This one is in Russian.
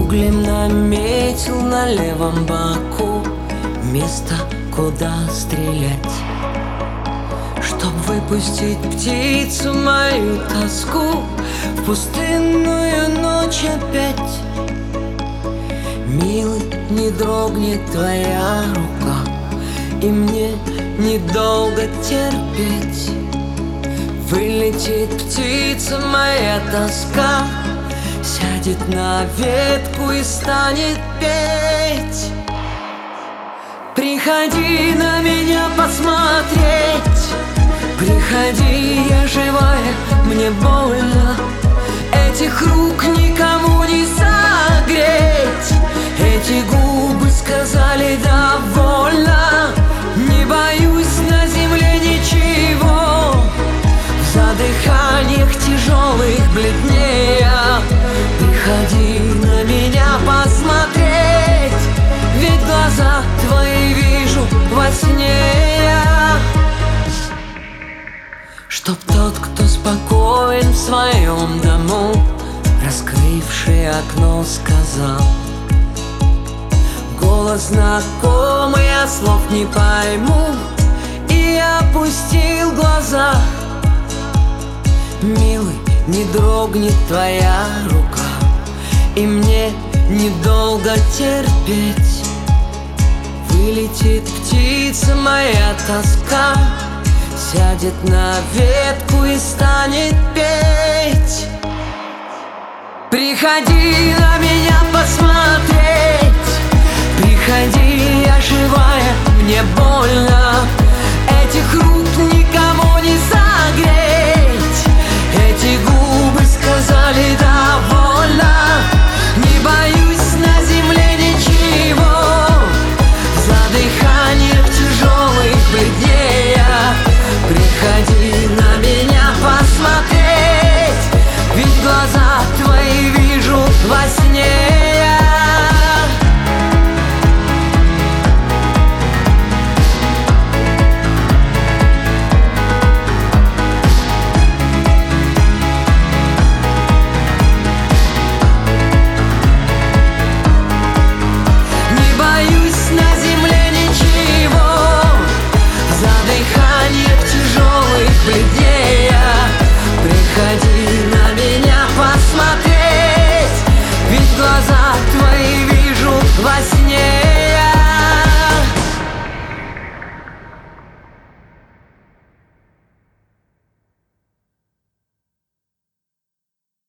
углем наметил на левом боку место, куда стрелять, чтоб выпустить птицу мою тоску в пустынную ночь опять. Милый, не дрогнет твоя рука, и мне недолго терпеть. Вылетит птица моя тоска, сядет на ветку и станет петь. Приходи на меня посмотреть, приходи, я живая, мне больно. Этих рук никому не согреть, эти губы сказали довольно. Не боюсь на земле ничего, в задыханиях тяжелых бледнея. Приходи на меня посмотреть, ведь глаза твои вижу во сне я. Чтоб тот, кто спокоен в своем дому, раскрывший окно, сказал голос знакомый, я слов не пойму, и опустил глаза. Милый, не дрогнет твоя рука, и мне недолго терпеть. Вылетит птица моя тоска, сядет на ветку и станет петь. Приходи на меня посмотреть, приходи, я живая, мне больно. Этих рук никому не согреть, эти губы сказали довольно. Не боюсь на земле ничего, в задыханиях тяжелых бледнея. Приходи на меня посмотреть, ведь глаза твои вижу во сне я. Не боюсь на земле ничего, в задыханиях тяжелых бледнея.